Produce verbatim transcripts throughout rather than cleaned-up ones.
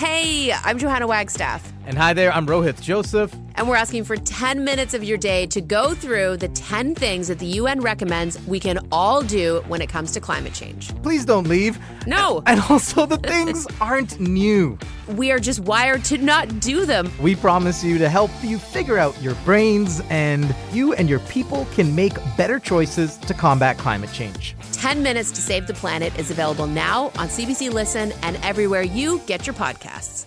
Hey, I'm Johanna Wagstaff. And hi there, I'm Rohith Joseph. And we're asking for ten minutes of your day to go through the ten things that the U N recommends we can all do when it comes to climate change. Please don't leave. No. And also, the things aren't new. We are just wired to not do them. We promise you to help you figure out your brains, and you and your people can make better choices to combat climate change. ten minutes to Save the Planet is available now on C B C Listen and everywhere you get your podcasts.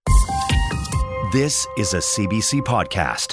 This is a C B C podcast.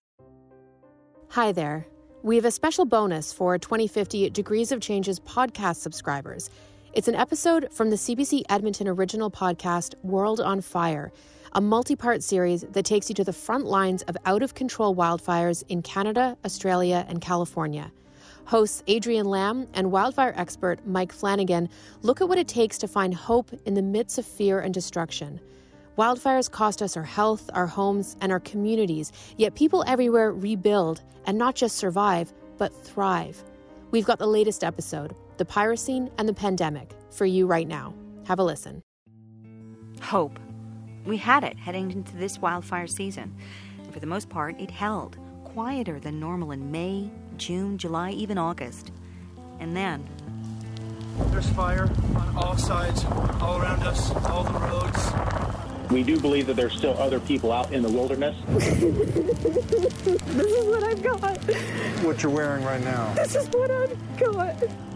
Hi there. We have a special bonus for twenty fifty Degrees of Change's podcast subscribers. It's an episode from the C B C Edmonton original podcast, World on Fire, a multi-part series that takes you to the front lines of out-of-control wildfires in Canada, Australia, and California. Hosts Adrian Lamb and wildfire expert Mike Flanagan look at what it takes to find hope in the midst of fear and destruction. Wildfires cost us our health, our homes, and our communities, yet people everywhere rebuild and not just survive, but thrive. We've got the latest episode, The Pyrocene and the Pandemic, for you right now. Have a listen. Hope. We had it heading into this wildfire season. And for the most part, it held, quieter than normal in May, June, July, even August. And then... There's fire on all sides, all around us, all the roads. We do believe that there's still other people out in the wilderness. This is what I've got. What you're wearing right now. This is what I've got.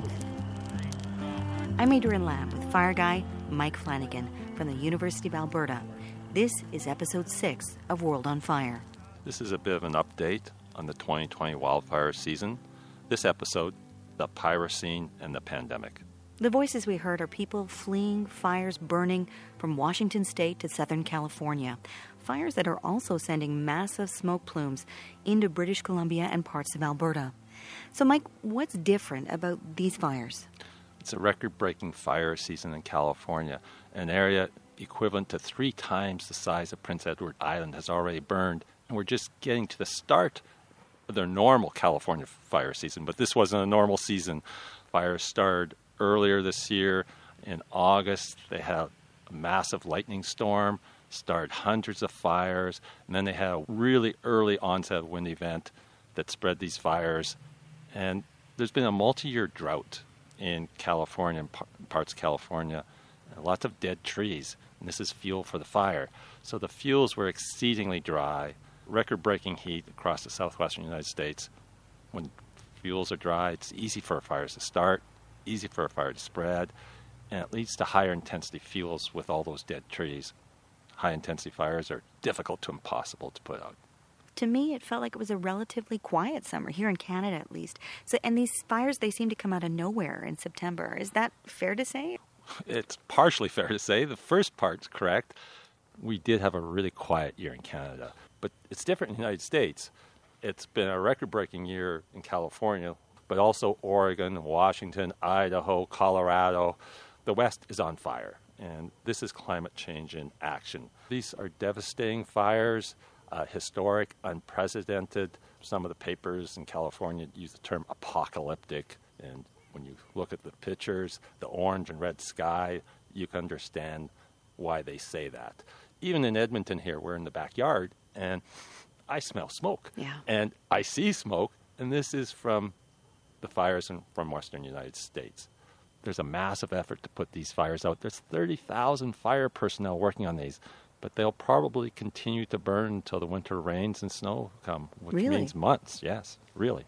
I'm Adrian Lamb with fire guy Mike Flanagan from the University of Alberta. This is episode six of World on Fire. This is a bit of an update on the twenty twenty wildfire season. This episode, The Pyrocene and the Pandemic. The voices we heard are people fleeing fires burning from Washington state to Southern California. Fires that are also sending massive smoke plumes into British Columbia and parts of Alberta. So, Mike, what's different about these fires? It's a record-breaking fire season in California. An area equivalent to three times the size of Prince Edward Island has already burned. And we're just getting to the start of their normal California fire season. But this wasn't a normal season. Fires started earlier this year. In August, they had a massive lightning storm, started hundreds of fires, and then they had a really early onset wind event that spread these fires. And there's been a multi-year drought in California, in parts of California, and lots of dead trees, and this is fuel for the fire. So the fuels were exceedingly dry, record-breaking heat across the southwestern United States. When fuels are dry, it's easy for fires to start, easy for a fire to spread, and it leads to higher intensity fuels with all those dead trees. High intensity fires are difficult to impossible to put out. To me, it felt like it was a relatively quiet summer, here in Canada at least. So, and these fires, they seem to come out of nowhere in September. Is that fair to say? It's partially fair to say. The first part's correct. We did have a really quiet year in Canada, but it's different in the United States. It's been a record-breaking year in California, but also Oregon, Washington, Idaho, Colorado. The West is on fire, and this is climate change in action. These are devastating fires, uh, historic, unprecedented. Some of the papers in California use the term apocalyptic, and when you look at the pictures, the orange and red sky, you can understand why they say that. Even in Edmonton here, we're in the backyard, and I smell smoke. Yeah. And I see smoke, and this is from the fires in, from western United States. There's a massive effort to put these fires out. There's thirty thousand fire personnel working on these, but they'll probably continue to burn until the winter rains and snow come, which Really? means months. Yes, really.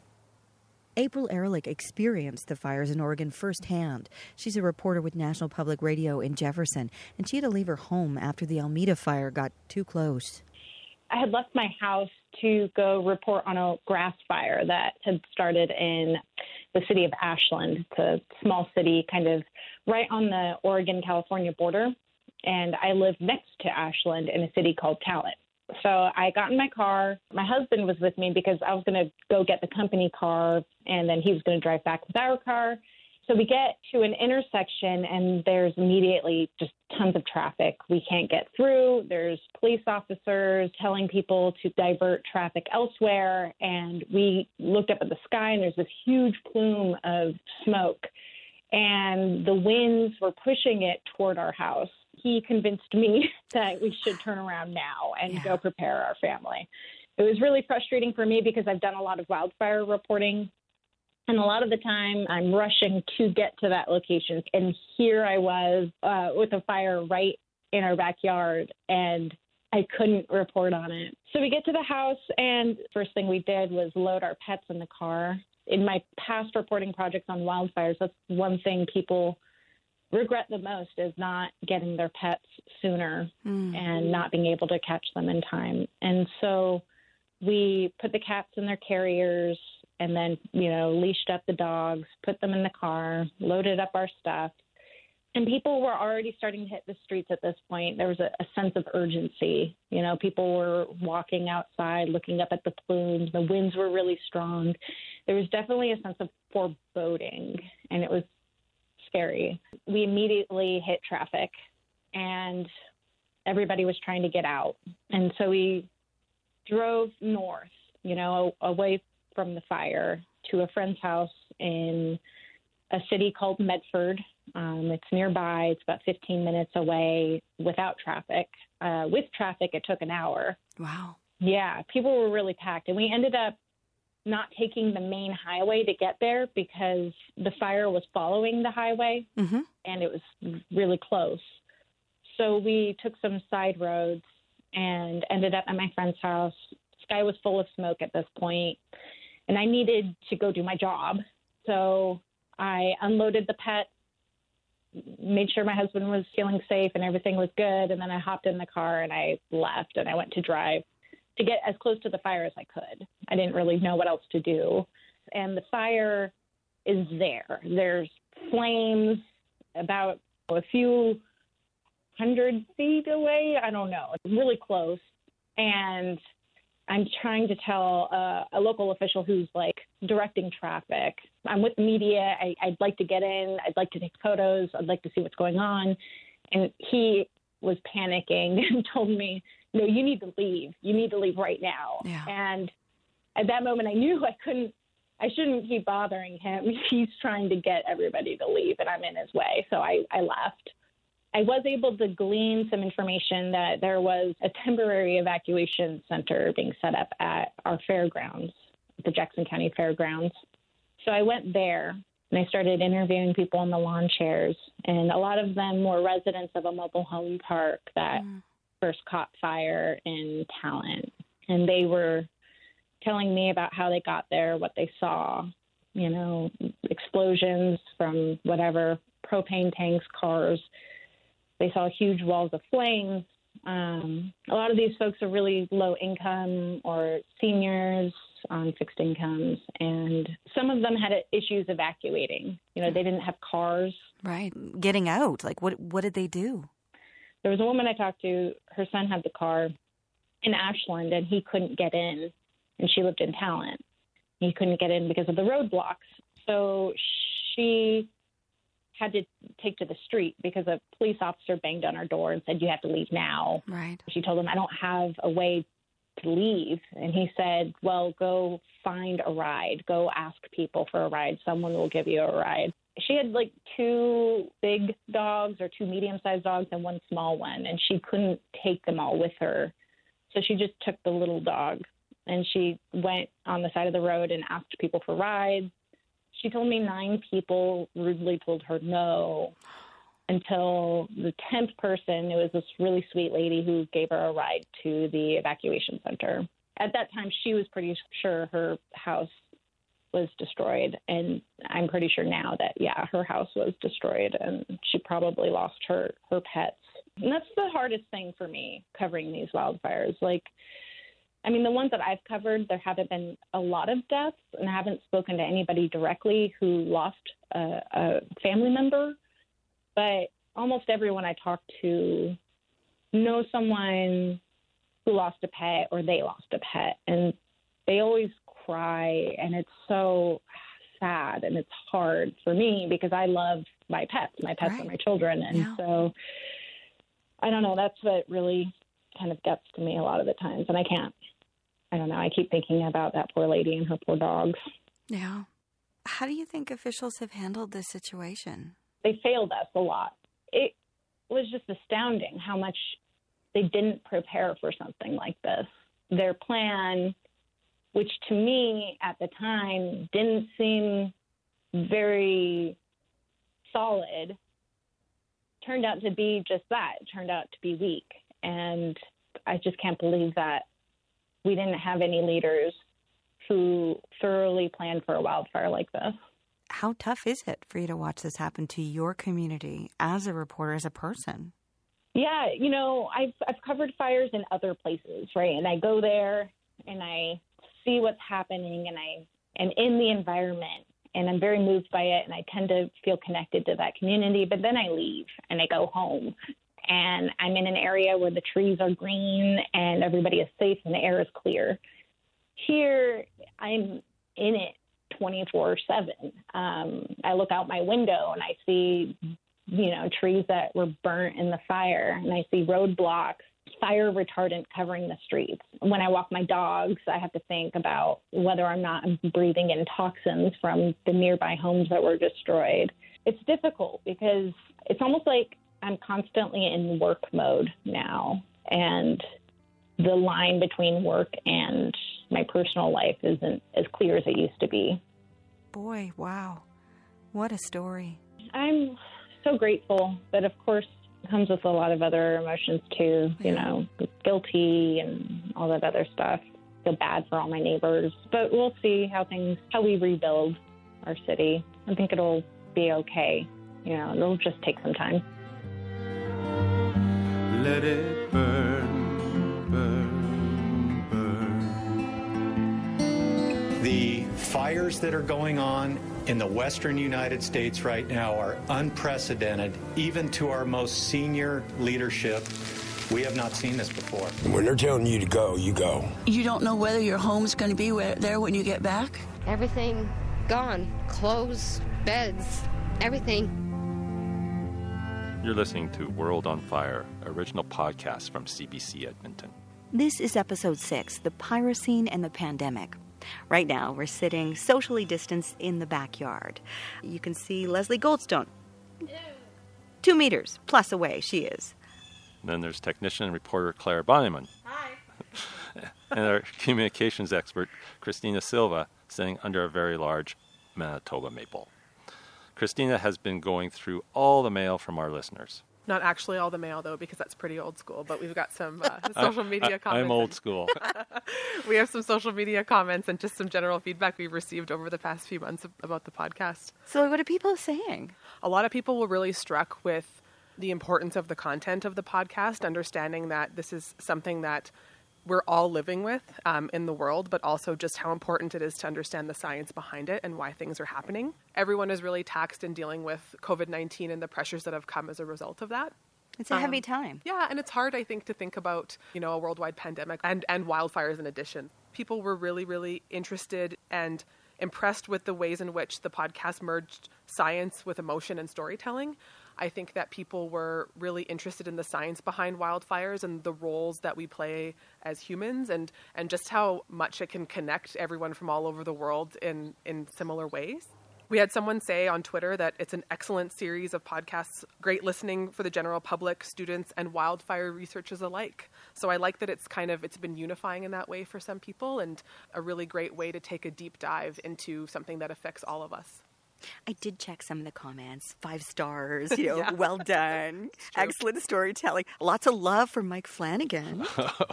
April Ehrlich experienced the fires in Oregon firsthand. She's a reporter with National Public Radio in Jefferson, and she had to leave her home after the Almeda fire got too close. I had left my house to go report on a grass fire that had started in the city of Ashland. It's a small city kind of right on the Oregon-California border. And I live next to Ashland in a city called Talent. So I got in my car. My husband was with me because I was going to go get the company car, and then he was going to drive back with our car. So we get to an intersection, and there's immediately just tons of traffic. We can't get through. There's police officers telling people to divert traffic elsewhere. And we looked up at the sky, and there's this huge plume of smoke. And the winds were pushing it toward our house. he convinced me that we should turn around now and yeah. go prepare our family. It was really frustrating for me because I've done a lot of wildfire reporting. And a lot of the time I'm rushing to get to that location. And here I was uh, with a fire right in our backyard, and I couldn't report on it. So we get to the house, and first thing we did was load our pets in the car. In my past reporting projects on wildfires, that's one thing people regret the most is not getting their pets sooner mm. and not being able to catch them in time. And so we put the cats in their carriers and then, you know, leashed up the dogs, put them in the car, loaded up our stuff. And people were already starting to hit the streets at this point. There was a, a sense of urgency. You know, people were walking outside, looking up at the plumes. The winds were really strong. There was definitely a sense of foreboding, and it was scary. We immediately hit traffic, and everybody was trying to get out. And so we drove north, you know, away from the fire to a friend's house in a city called Medford. Um, it's nearby. It's about fifteen minutes away without traffic. Uh, with traffic, it took an hour. Wow. Yeah, people were really packed. And we ended up not taking the main highway to get there because the fire was following the highway, mm-hmm. and it was really close. So we took some side roads and ended up at my friend's house. The sky was full of smoke at this point, and I needed to go do my job. So I unloaded the pet, made sure my husband was feeling safe and everything was good, and then I hopped in the car and I left, and I went to drive to get as close to the fire as I could. I didn't really know what else to do. And the fire is there. There's flames about a few hundred feet away. I don't know. It's really close. And I'm trying to tell uh, a local official who's like directing traffic. I'm with the media. I, I'd like to get in. I'd like to take photos. I'd like to see what's going on. And he was panicking and told me, no, you need to leave. You need to leave right now. Yeah. And at that moment, I knew I couldn't, I shouldn't keep bothering him. He's trying to get everybody to leave, and I'm in his way. So I, I left. I was able to glean some information that there was a temporary evacuation center being set up at our fairgrounds, the Jackson County Fairgrounds. So I went there, and I started interviewing people in the lawn chairs, and a lot of them were residents of a mobile home park that mm. first caught fire in Talent. And they were telling me about how they got there, what they saw, you know, explosions from whatever, propane tanks, cars. They saw huge walls of flames. Um, a lot of these folks are really low income or seniors on fixed incomes, and some of them had issues evacuating. You know, they didn't have cars. Right. Getting out. Like, what what did they do? There was a woman I talked to. Her son had the car in Ashland, and he couldn't get in, and she lived in Talent. He couldn't get in because of the roadblocks. So she had to take to the street because a police officer banged on her door and said, you have to leave now. Right. She told him, I don't have a way to leave. And he said, well, go find a ride. Go ask people for a ride. Someone will give you a ride. She had like two big dogs or two medium-sized dogs and one small one, and she couldn't take them all with her. So she just took the little dog, and she went on the side of the road and asked people for rides. She told me nine people rudely told her no until the tenth person, it was this really sweet lady who gave her a ride to the evacuation center. At that time, she was pretty sure her house was destroyed. And I'm pretty sure now that, yeah, her house was destroyed and she probably lost her, her pets. And that's the hardest thing for me covering these wildfires. Like, I mean, the ones that I've covered, there haven't been a lot of deaths, and I haven't spoken to anybody directly who lost a, a family member. But almost everyone I talk to knows someone who lost a pet or they lost a pet, and they always cry, and it's so sad and it's hard for me because I love my pets. My pets right. are my children, and yeah. so I don't know. That's what really kind of gets to me a lot of the times, and I can't. I don't know. I keep thinking about that poor lady and her poor dogs. Yeah. How do you think officials have handled this situation? They failed us a lot. It was just astounding how much they didn't prepare for something like this. Their plan, which to me at the time didn't seem very solid, turned out to be just that. It turned out to be weak. And I just can't believe that we didn't have any leaders who thoroughly planned for a wildfire like this. How tough is it for you to watch this happen to your community as a reporter, as a person? Yeah, you know, I've I've covered fires in other places, right? And I go there and I see what's happening and I am in the environment and I'm very moved by it and I tend to feel connected to that community. But then I leave and I go home and I'm in an area where the trees are green and everybody is safe and the air is clear. Here, I'm in it twenty-four seven. Um, I look out my window and I see, you know, trees that were burnt in the fire, and I see roadblocks, fire retardant covering the streets. When I walk my dogs, I have to think about whether or not I'm breathing in toxins from the nearby homes that were destroyed. It's difficult because it's almost like I'm constantly in work mode now, and the line between work and my personal life isn't as clear as it used to be. Boy, wow. What a story. I'm so grateful, but of course comes with a lot of other emotions too, you know, guilty and all that other stuff. Feel bad for all my neighbors, but we'll see how things, how we rebuild our city. I think it'll be okay. You know, it'll just take some time. Let it burn, burn, burn. The fires that are going on in the western United States right now are unprecedented, even to our most senior leadership. We have not seen this before. When they're telling you to go, you go. You don't know whether your home's going to be where, there when you get back? Everything gone. Clothes, beds, everything. You're listening to World on Fire, original podcast from C B C Edmonton. This is episode six, The Pyrocene and the Pandemic. Right now, we're sitting socially distanced in the backyard. You can see Leslie Goldstone. Two meters plus away she is. And then there's technician and reporter Claire Bonneman. Hi. And our communications expert, Christina Silva, sitting under a very large Manitoba maple. Christina has been going through all the mail from our listeners. Not actually all the mail, though, because that's pretty old school, but we've got some uh, social media I, comments. I'm old school. We have some social media comments and just some general feedback we've received over the past few months about the podcast. So what are people saying? A lot of people were really struck with the importance of the content of the podcast, understanding that this is something that we're all living with um, in the world, but also just how important it is to understand the science behind it and why things are happening. Everyone is really taxed in dealing with covid nineteen and the pressures that have come as a result of that. It's a um, heavy time. Yeah, and it's hard, I think, to think about, you know, a worldwide pandemic and, and wildfires in addition. People were really, really interested and impressed with the ways in which the podcast merged science with emotion and storytelling. I think that people were really interested in the science behind wildfires and the roles that we play as humans and, and just how much it can connect everyone from all over the world in, in similar ways. We had someone say on Twitter that it's an excellent series of podcasts, great listening for the general public, students, and wildfire researchers alike. So I like that it's kind of, it's been unifying in that way for some people and a really great way to take a deep dive into something that affects all of us. I did check some of the comments. Five stars, you know, yeah. Well done. Excellent storytelling. Lots of love for Mike Flanagan.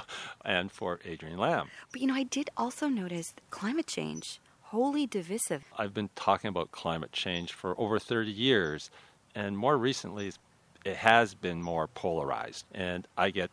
And for Adrian Lamb. But, you know, I did also notice climate change, wholly divisive. I've been talking about climate change for over thirty years, and more recently it has been more polarized. And I get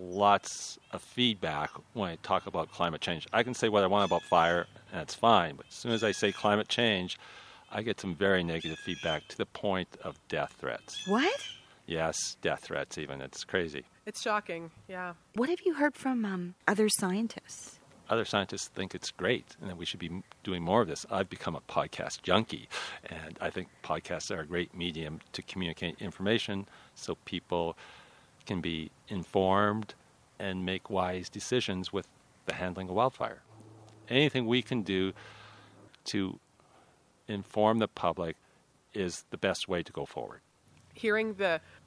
lots of feedback when I talk about climate change. I can say what I want about fire, and that's fine. But as soon as I say climate change, I get some very negative feedback to the point of death threats. What? Yes, death threats even. It's crazy. It's shocking, yeah. What have you heard from um, other scientists? Other scientists think it's great and that we should be doing more of this. I've become a podcast junkie, and I think podcasts are a great medium to communicate information so people can be informed and make wise decisions with the handling of wildfire. Anything we can do to inform the public is the best way to go forward. Hearing the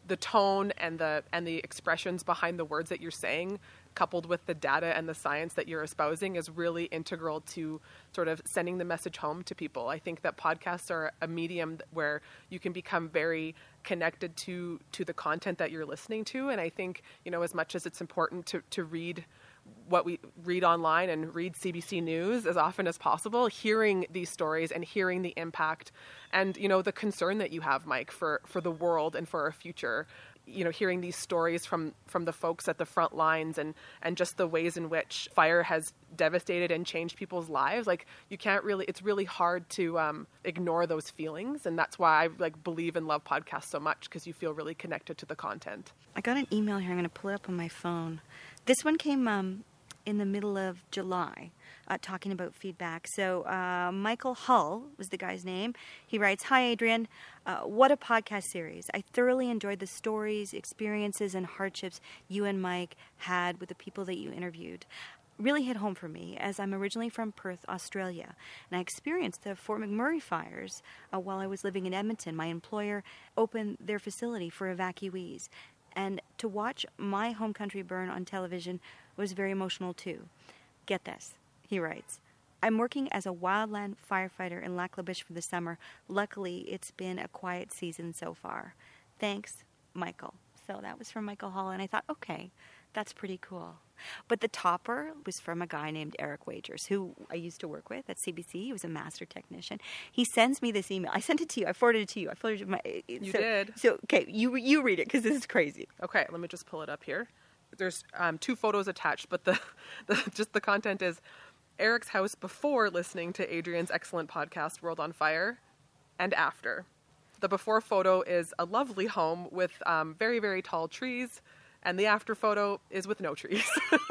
the tone and the and the expressions behind the words that you're saying, coupled with the data and the science that you're espousing, is really integral to sort of sending the message home to people. I think that podcasts are a medium where you can become very connected to to the content that you're listening to. And I think, you know, as much as it's important to, to read what we read online and read C B C News as often as possible, hearing these stories and hearing the impact and, you know, the concern that you have, Mike, for, for the world and for our future, you know, hearing these stories from, from the folks at the front lines and, and just the ways in which fire has devastated and changed people's lives. Like, you can't really, it's really hard to um, ignore those feelings. And that's why I like believe and love podcasts so much, because you feel really connected to the content. I got an email here. I'm going to pull it up on my phone. This one came um, in the middle of July, uh, talking about feedback. So uh, Michael Hull was the guy's name. He writes, "Hi, Adrian. Uh, what a podcast series. I thoroughly enjoyed the stories, experiences, and hardships you and Mike had with the people that you interviewed. Really hit home for me, as I'm originally from Perth, Australia, and I experienced the Fort McMurray fires uh, while I was living in Edmonton. My employer opened their facility for evacuees, and to watch my home country burn on television was very emotional too. Get this," he writes, "I'm working as a wildland firefighter in Lac La Biche for the summer. Luckily, it's been a quiet season so far. Thanks, Michael." So that was from Michael Hall, and I thought, okay, that's pretty cool. But the topper was from a guy named Eric Wagers, who I used to work with at C B C. He was a master technician. He sends me this email. I sent it to you. I forwarded it to you. I forwarded it to my... You so, did. So, okay, you you read it, because this is crazy. Okay, let me just pull it up here. There's um, two photos attached, but the, the just the content is Eric's house before listening to Adrian's excellent podcast, World on Fire, and after. The before photo is a lovely home with um, very, very tall trees, and the after photo is with no trees.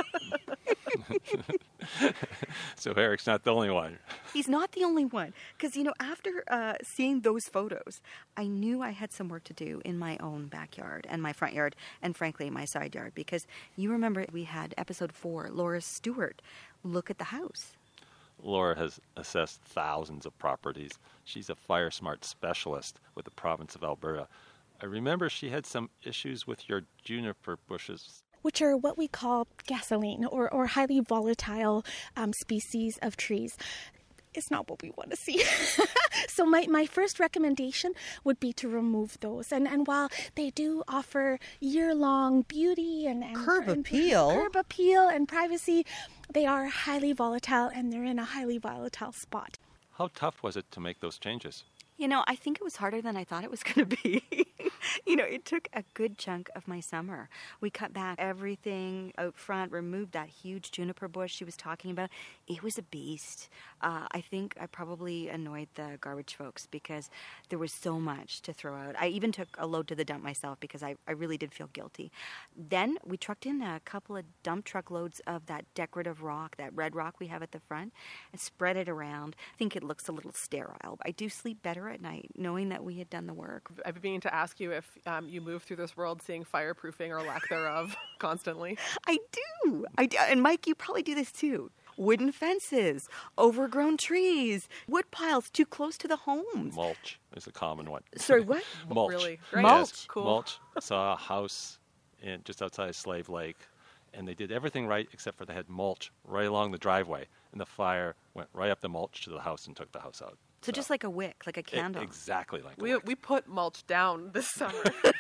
So Eric's not the only one. He's not the only one. Because, you know, after uh, seeing those photos, I knew I had some work to do in my own backyard and my front yard and, frankly, my side yard. Because you remember we had episode four, Laura Stewart, look at the house. Laura has assessed thousands of properties. She's a fire smart specialist with the province of Alberta. I remember she had some issues with your juniper bushes, which are what we call gasoline or, or highly volatile um, species of trees. It's not what we want to see. So my, my first recommendation would be to remove those. And and while they do offer year-long beauty and, and curb and, appeal, curb appeal and privacy, they are highly volatile and they're in a highly volatile spot. How tough was it to make those changes? You know, I think it was harder than I thought it was going to be. You know, it took a good chunk of my summer. We cut back everything out front, removed that huge juniper bush she was talking about. It was a beast. Uh, I think I probably annoyed the garbage folks because there was so much to throw out. I even took a load to the dump myself because I, I really did feel guilty. Then we trucked in a couple of dump truck loads of that decorative rock, that red rock we have at the front, and spread it around. I think it looks a little sterile. I do sleep better at night knowing that we had done the work. I've been meaning to ask you if um, you move through this world seeing fireproofing or lack thereof constantly. I do. I do. And Mike, you probably do this too. Wooden fences, overgrown trees, wood piles too close to the homes. Mulch is a common one. Sorry, what? Mulch. Really? Great. Mulch. Yes, cool. Mulch. I saw a house in, just outside of Slave Lake, and they did everything right except for they had mulch right along the driveway, and the fire went right up the mulch to the house and took the house out. So, so just like a wick, like a candle. It, exactly like we, a wick. We put mulch down this summer.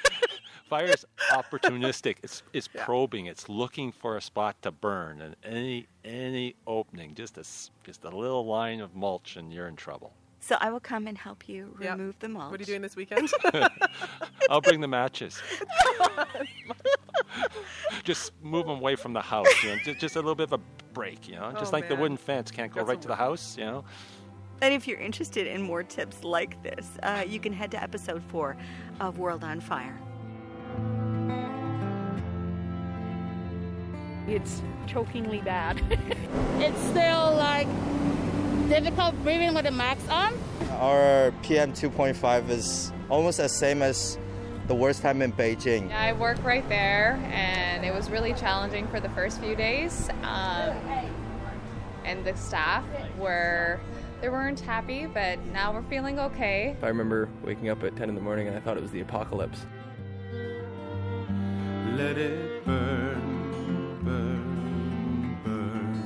Fire's opportunistic. It's it's yeah. probing. It's looking for a spot to burn, and any any opening, just a just a little line of mulch, and you're in trouble. So I will come and help you yep. remove the mulch. What are you doing this weekend? I'll bring the matches. Just move them away from the house. You know, just, just a little bit of a break. You know, just oh, like man. the wooden fence can't go That's right to the house. You know. And if you're interested in more tips like this, uh, you can head to episode four of World on Fire. It's chokingly bad. It's still like difficult breathing with the mask on. Our P M two point five is almost the same as the worst time in Beijing. I work right there, and it was really challenging for the first few days. Um, and the staff were, they weren't happy, but now we're feeling okay. I remember waking up at ten in the morning and I thought it was the apocalypse. let it burn, burn, burn.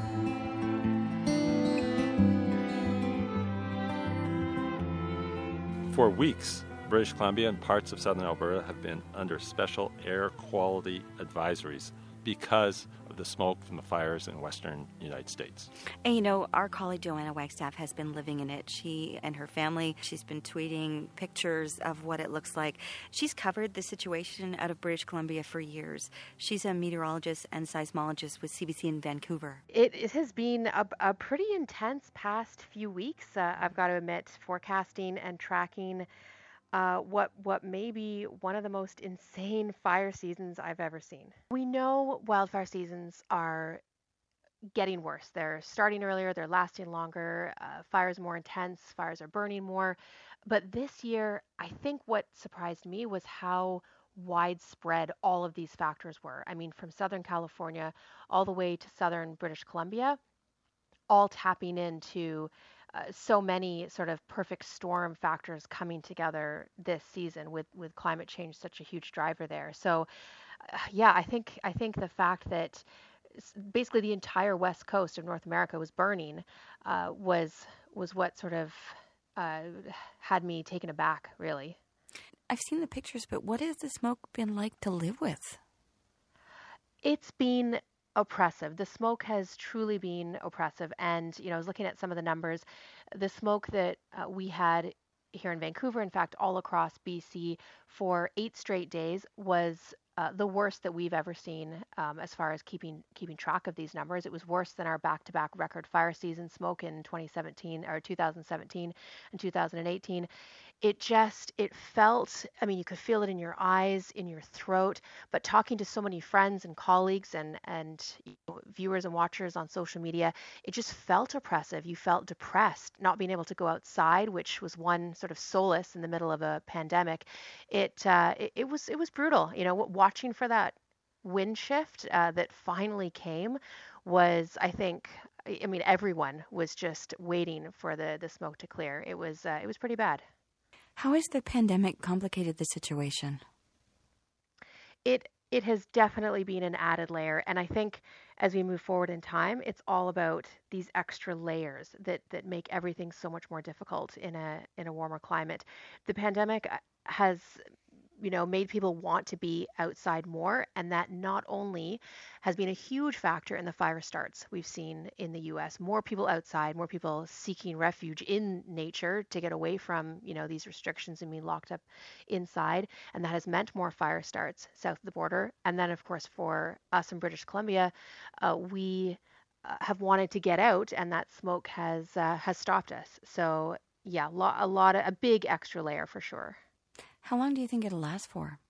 For weeks, British Columbia and parts of southern Alberta have been under special air quality advisories because of the smoke from the fires in western United States. And you know, our colleague Joanna Wagstaff has been living in it. She and her family, she's been tweeting pictures of what it looks like. She's covered the situation out of British Columbia for years. She's a meteorologist and seismologist with C B C in Vancouver. It, it has been a, a pretty intense past few weeks, uh, I've got to admit, forecasting and tracking Uh, what what may be one of the most insane fire seasons I've ever seen. We know wildfire seasons are getting worse. They're starting earlier, they're lasting longer, uh, fires more intense, fires are burning more. But this year, I think what surprised me was how widespread all of these factors were. I mean, from Southern California all the way to Southern British Columbia, all tapping into Uh, so many sort of perfect storm factors coming together this season with, with climate change such a huge driver there. So uh, yeah, I think I think the fact that basically the entire west coast of North America was burning uh, was was what sort of uh, had me taken aback, really. I've seen the pictures, but what has the smoke been like to live with? It's been oppressive. The smoke has truly been oppressive. And, you know, I was looking at some of the numbers. The smoke that uh, we had here in Vancouver, in fact, all across B C for eight straight days was uh, the worst that we've ever seen um, as far as keeping keeping track of these numbers. It was worse than our back-to-back record fire season smoke in twenty seventeen or two thousand seventeen and two thousand eighteen. It just, it felt, I mean, you could feel it in your eyes, in your throat, but talking to so many friends and colleagues and, and you know, viewers and watchers on social media, it just felt oppressive. You felt depressed, not being able to go outside, which was one sort of solace in the middle of a pandemic. It, uh, it, it was, it was brutal. You know, watching for that wind shift uh, that finally came was, I think, I mean, everyone was just waiting for the, the smoke to clear. It was, uh, it was pretty bad. How has the pandemic complicated the situation? It it has definitely been an added layer. And I think as we move forward in time, it's all about these extra layers that, that make everything so much more difficult in a in a warmer climate. The pandemic has, you know, made people want to be outside more, and that not only has been a huge factor in the fire starts we've seen in the U S. More people outside, more people seeking refuge in nature to get away from, you know, these restrictions and being locked up inside, and that has meant more fire starts south of the border. And then, of course, for us in British Columbia, uh, we uh, have wanted to get out, and that smoke has uh, has stopped us. So yeah, lo- a lot of a big extra layer for sure. How long do you think it'll last for?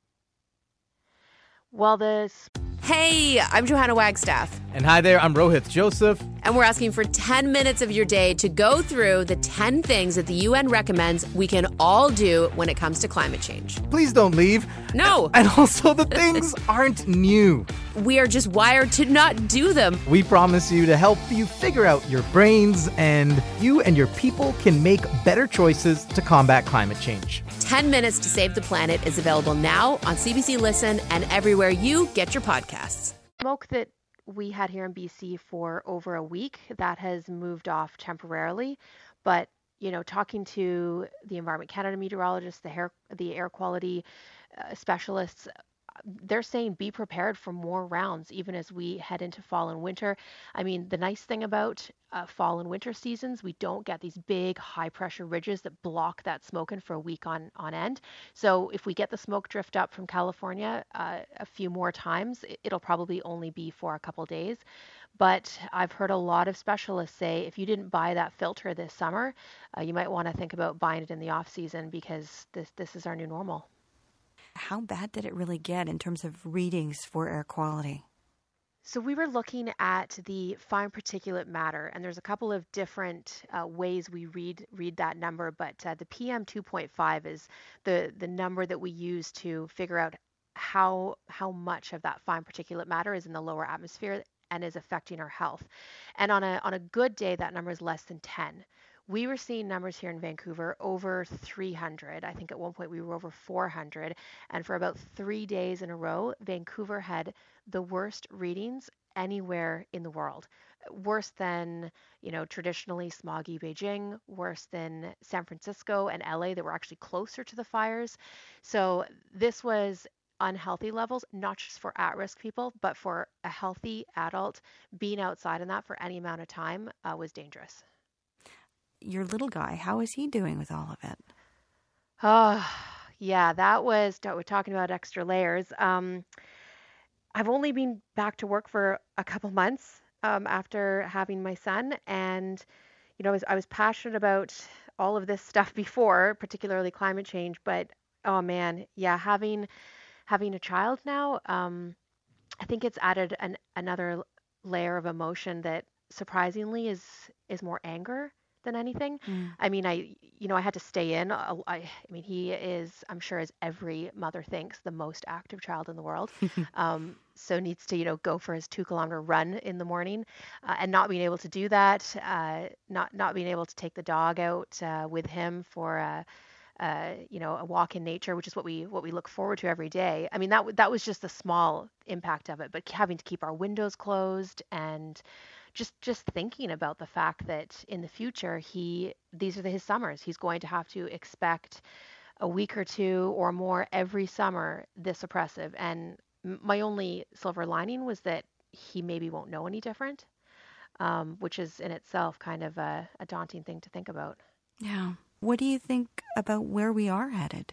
Well, this. Hey, I'm Joanna Wagstaff. And hi there, I'm Rohith Joseph. And we're asking for ten minutes of your day to go through the ten things that the U N recommends we can all do when it comes to climate change. Please don't leave. No. And also, the things aren't new. We are just wired to not do them. We promise you to help you figure out your brains, and you and your people can make better choices to combat climate change. ten minutes to Save the Planet is available now on C B C Listen and everywhere you get your podcasts. Smoke that we had here in B C for over a week, that has moved off temporarily. But, you know, talking to the Environment Canada meteorologists, the air, the air quality uh, specialists, they're saying be prepared for more rounds even as we head into fall and winter. I mean, the nice thing about uh, fall and winter seasons, we don't get these big high pressure ridges that block that smoke in for a week on, on end. So if we get the smoke drift up from California uh, a few more times, it'll probably only be for a couple days. But I've heard a lot of specialists say if you didn't buy that filter this summer, uh, you might want to think about buying it in the off season, because this this is our new normal. How bad did it really get in terms of readings for air quality? So we were looking at the fine particulate matter, and there's a couple of different uh, ways we read read that number, but uh, the P M two point five is the, the number that we use to figure out how how much of that fine particulate matter is in the lower atmosphere and is affecting our health. And on a on a good day, that number is less than ten, we were seeing numbers here in Vancouver over three hundred. I think at one point we were over four hundred. And for about three days in a row, Vancouver had the worst readings anywhere in the world. Worse than, you know, traditionally smoggy Beijing, worse than San Francisco and L A that were actually closer to the fires. So this was unhealthy levels, not just for at-risk people, but for a healthy adult. Being outside in that for any amount of time uh, was dangerous. Your little guy, how is he doing with all of it? Oh, yeah, that was, we're talking about extra layers. Um, I've only been back to work for a couple months um, after having my son. And, you know, I was, I was passionate about all of this stuff before, particularly climate change. But, oh, man, yeah, having having a child now, um, I think it's added an, another layer of emotion that surprisingly is is more anger than anything. Mm. I mean, I, you know, I had to stay in. I, I mean, he is, I'm sure as every mother thinks, the most active child in the world. um, so needs to, you know, go for his two kilometer run in the morning uh, and not being able to do that, uh, not, not being able to take the dog out uh, with him for, uh, uh, you know, a walk in nature, which is what we, what we look forward to every day. I mean, that, that was just the small impact of it, but having to keep our windows closed and just just thinking about the fact that in the future, he these are the, his summers. He's going to have to expect a week or two or more every summer this oppressive. And my only silver lining was that he maybe won't know any different, um, which is in itself kind of a, a daunting thing to think about. Yeah. What do you think about where we are headed?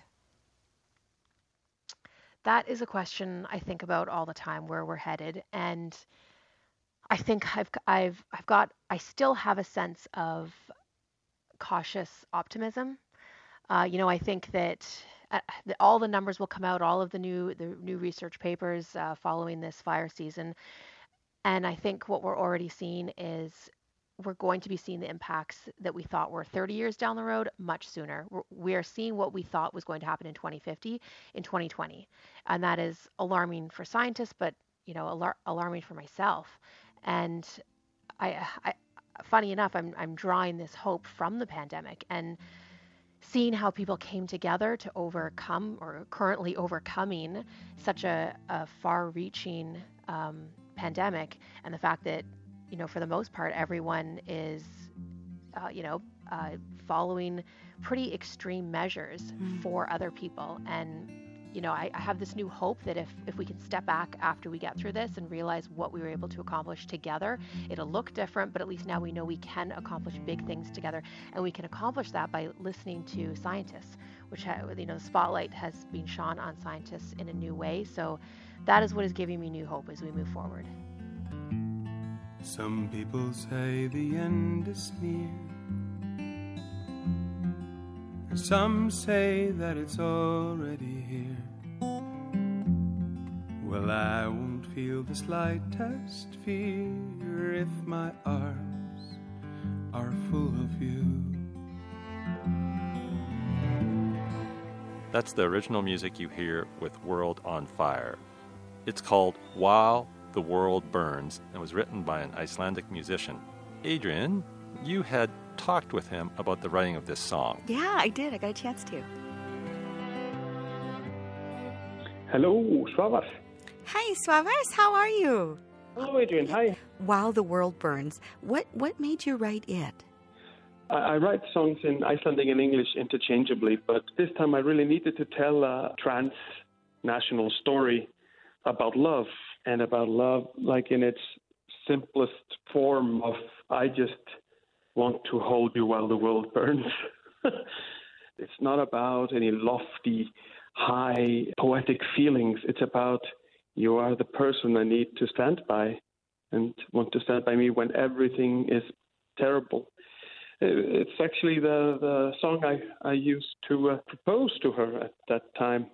That is a question I think about all the time, where we're headed. And I think I've I've I've got I still have a sense of cautious optimism. Uh, you know, I think that, uh, that all the numbers will come out, all of the new the new research papers uh, following this fire season, and I think what we're already seeing is we're going to be seeing the impacts that we thought were thirty years down the road much sooner. We're, we are seeing what we thought was going to happen in twenty fifty in twenty twenty, and that is alarming for scientists, but you know, alar- alarming for myself. And I, I, funny enough, I'm I'm drawing this hope from the pandemic and seeing how people came together to overcome or are currently overcoming such a, a far-reaching um, pandemic, and the fact that, you know, for the most part, everyone is, uh, you know, uh, following pretty extreme measures mm. for other people. And you know, I, I have this new hope that if, if we can step back after we get through this and realize what we were able to accomplish together, it'll look different, but at least now we know we can accomplish big things together. And we can accomplish that by listening to scientists, which, ha- you know, the spotlight has been shone on scientists in a new way. So that is what is giving me new hope as we move forward. Some people say the end is near. Some say that it's already here. Well, I won't feel the slightest fear if my arms are full of you. That's the original music you hear with World on Fire. It's called While the World Burns and was written by an Icelandic musician. Adrian, you had talked with him about the writing of this song. Yeah, I did. I got a chance to. Hello, Svavar. Hi, Svavar. How are you? Hello, Adrian. Hi. While the World Burns. What what made you write it? I, I write songs in Icelandic and English interchangeably, but this time I really needed to tell a transnational story about love, and about love like in its simplest form of I just want to hold you while the world burns. It's not about any lofty, high, poetic feelings. It's about you are the person I need to stand by and want to stand by me when everything is terrible. It's actually the, the song I, I used to uh, propose to her at that time.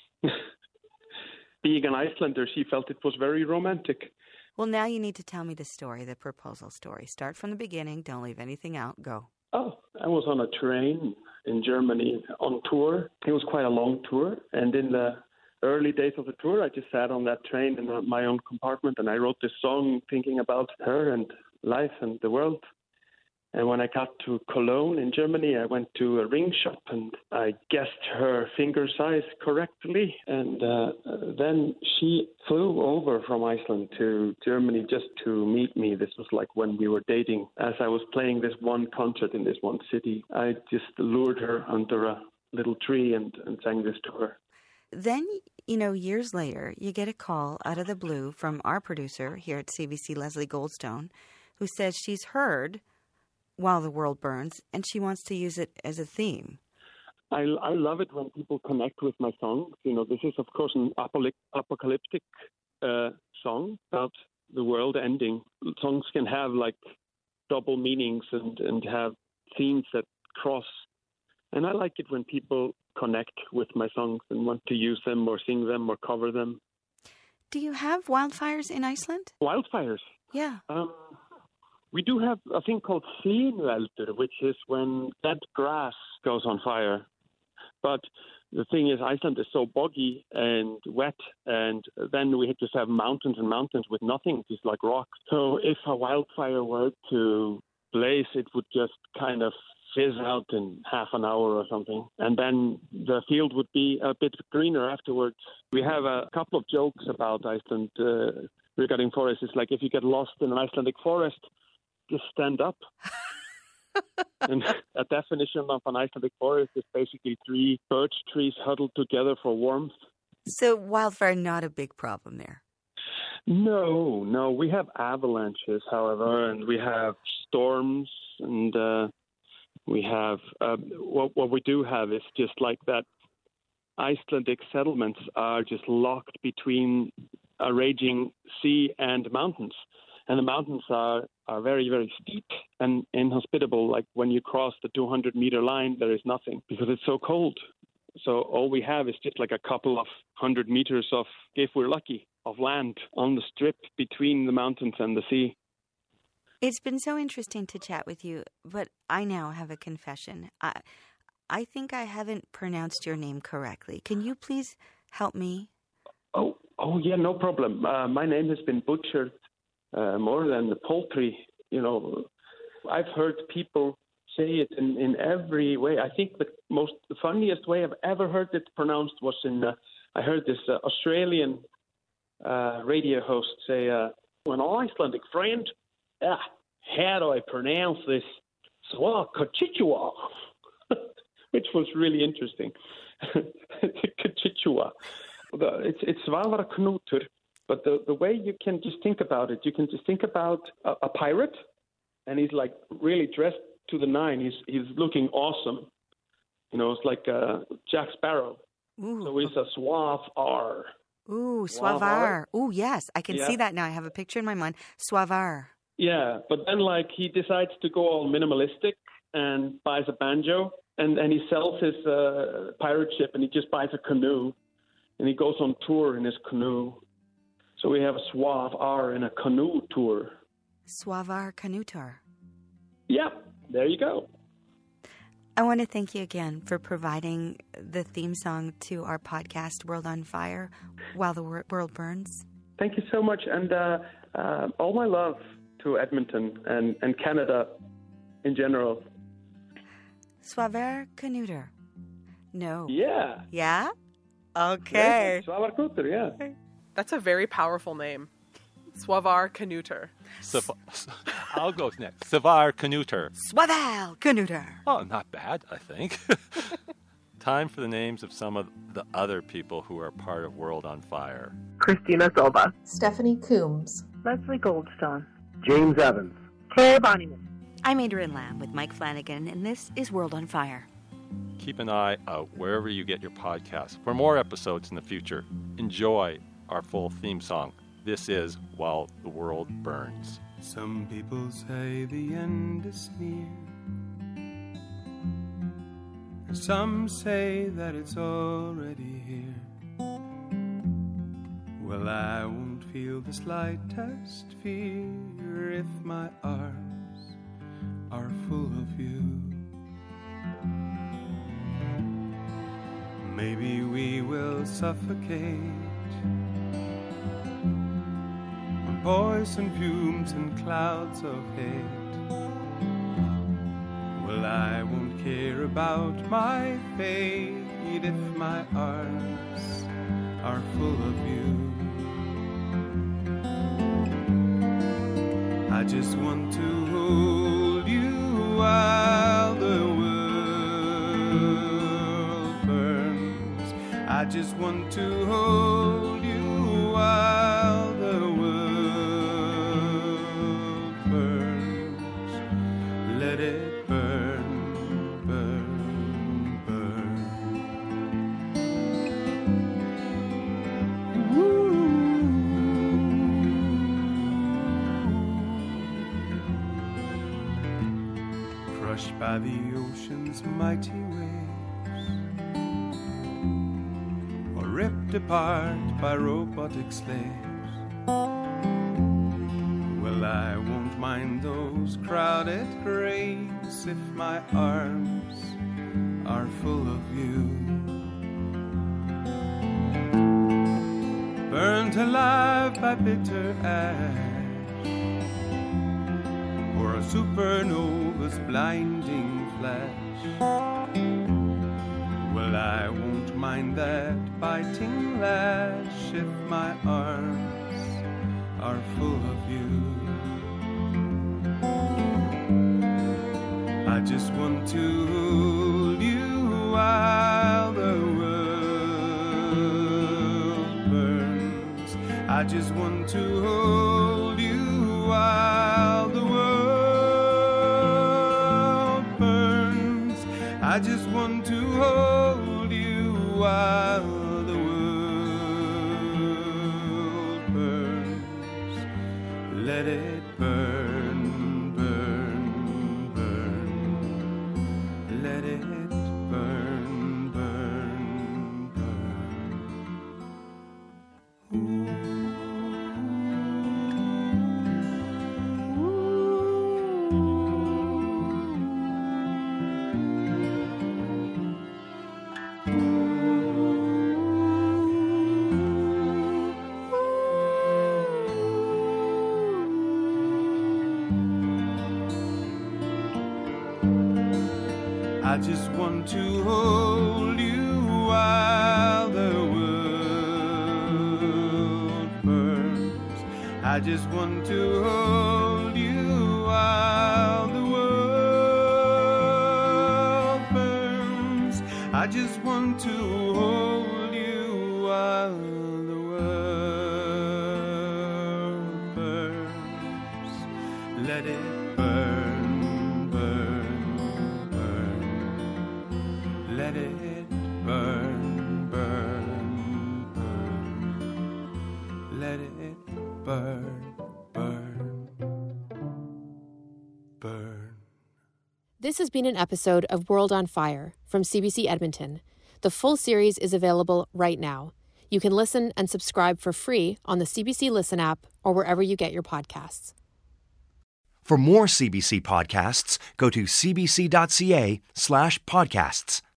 Being an Icelander, she felt it was very romantic. Well, now you need to tell me the story, the proposal story. Start from the beginning. Don't leave anything out. Go. Oh, I was on a train in Germany on tour. It was quite a long tour. And in the early days of the tour, I just sat on that train in my own compartment and I wrote this song thinking about her and life and the world. And when I got to Cologne in Germany, I went to a ring shop and I guessed her finger size correctly. And uh, then she flew over from Iceland to Germany just to meet me. This was like when we were dating. As I was playing this one concert in this one city, I just lured her under a little tree and, and sang this to her. Then, you know, years later, you get a call out of the blue from our producer here at C B C, Leslie Goldstone, who says she's heard While the World Burns, and she wants to use it as a theme. I, I love it when people connect with my songs. You know, this is, of course, an apocalyptic uh, song about the world ending. Songs can have, like, double meanings and, and have themes that cross. And I like it when people connect with my songs and want to use them or sing them or cover them. Do you have wildfires in Iceland? Wildfires? Yeah. Um, we do have a thing called Slínveldur, which is when dead grass goes on fire. But the thing is, Iceland is so boggy and wet, and then we just have mountains and mountains with nothing, just like rocks. So if a wildfire were to blaze, it would just kind of fizz out in half an hour or something. And then the field would be a bit greener afterwards. We have a couple of jokes about Iceland uh, regarding forests. It's like if you get lost in an Icelandic forest, just stand up. And a definition of an Icelandic forest is basically three birch trees huddled together for warmth. So wildfire, not a big problem there? No, no. We have avalanches, however, and we have storms, and uh, we have, uh, what, what we do have is just like that Icelandic settlements are just locked between a raging sea and mountains. And the mountains are, are very, very steep and inhospitable. Like when you cross the two hundred meter line, there is nothing because it's so cold. So all we have is just like a couple of hundred meters of, if we're lucky, of land on the strip between the mountains and the sea. It's been so interesting to chat with you, but I now have a confession. I, I think I haven't pronounced your name correctly. Can you please help me? Oh, oh yeah, no problem. Uh, my name has been butchered uh, more than the poultry. You know, I've heard people say it in, in every way. I think the most the funniest way I've ever heard it pronounced was in. Uh, I heard this uh, Australian uh, radio host say, uh, "An Icelandic friend, ah, how do I pronounce this? Swakachichua," which was really interesting. Kachichua. It's it's Svavar Knutur, but the, the way you can just think about it, you can just think about a, a pirate, and he's like really dressed to the nine. He's he's looking awesome. You know, it's like uh, Jack Sparrow. Ooh. So he's a Swavar. Ooh, Swavar. Ooh, yes, I can yeah. see that now. I have a picture in my mind. Swavar. Yeah, but then like he decides to go all minimalistic and buys a banjo, and, and he sells his uh, pirate ship, and he just buys a canoe, and he goes on tour in his canoe. So we have a Swavar in a canoe tour. Swavar canoe tour. Yeah, there you go. I want to thank you again for providing the theme song to our podcast, World on Fire, While the World Burns. Thank you so much, and uh, uh, all my love to Edmonton and, and Canada in general. Swavar Knutur. No. Yeah. Yeah? Okay. Yeah, Svavar Knutur, yeah. That's a very powerful name. Svavar Knutur. Sav- I'll go next. Svavar Knutur. Svavar Knutur. Oh, not bad, I think. Time for the names of some of the other people who are part of World on Fire. Christina Silva. Stephanie Coombs. Leslie Goldstone. James Evans. Claire Bonnyman. I'm Adrian Lamb with Mike Flanagan, and this is World on Fire. Keep an eye out wherever you get your podcasts for more episodes in the future. Enjoy our full theme song. This is While the World Burns. Some people say the end is near. Some say that it's already here. Well, I won't feel the slightest fear if my arms are full of you. Maybe we will suffocate on poison fumes and clouds of hate. Well, I won't care about my fate if my arms are full of you. I just want to hold you while the world burns. I just want to hold you while the world burns. Let it burn, burn, burn. Ooh. Crushed by the ocean's mighty waves, or ripped apart by robotic slaves. Well, I won't mind those crowded graves if my arms are full of you. Burnt alive by bitter ash, or a supernova's blinding flash. Well, I won't mind that biting lash if my arms are full of you. I just want to hold you while the world burns. I just want to hold you while the world burns. I just want to hold you while the world burns. Let it burn, burn, burn. Let it burn, burn, burn. Ooh. I just want to hold you while the world burns. I just want to hold you while the world burns. I just want to hold you while the world burns. Let it burn, burn, burn. Let it burn, burn, burn. Let it burn, burn, burn. This has been an episode of World on Fire from C B C Edmonton. The full series is available right now. You can listen and subscribe for free on the C B C Listen app or wherever you get your podcasts. For more C B C podcasts, go to cbc.ca slash podcasts.